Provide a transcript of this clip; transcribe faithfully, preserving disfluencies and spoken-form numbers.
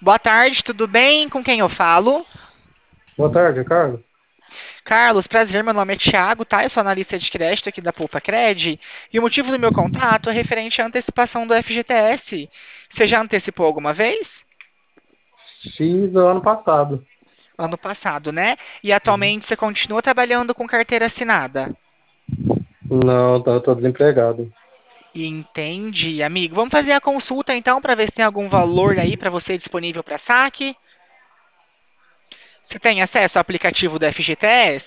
Boa tarde, tudo bem? Com quem eu falo? Boa tarde, Carlos. Carlos, prazer, meu nome é Thiago, tá? Eu sou analista de crédito aqui da Poupa Cred. E o motivo do meu contato é referente à antecipação do F G T S. Você já antecipou alguma vez? Fiz no ano passado. Ano passado, né? E Uhum. atualmente você continua trabalhando com carteira assinada? Não, tô, tô desempregado. Entendi, amigo. Vamos fazer a consulta então para ver se tem algum valor aí para você disponível para saque. Você tem acesso ao aplicativo do F G T S?